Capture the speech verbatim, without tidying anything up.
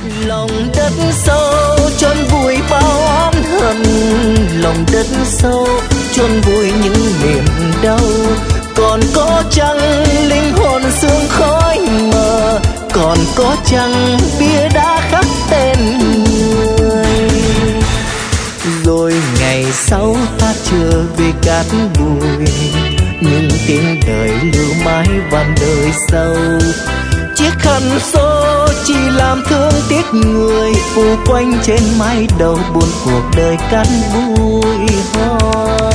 Lòng đất sâu chôn vùi bao oán hận, lòng đất sâu chôn vùi những niềm đau. Còn có chăng linh hồn sương khói mờ, còn có chăng bia đá khắc tên người. Rồi ngày sau ta trở về cát bụi, nhưng tiếng đời lưu mãi vạn đời sau. Chiếc khăn số chỉ làm thương tiếc người, phủ quanh trên mái đầu buồn cuộc đời cát bụi hoa.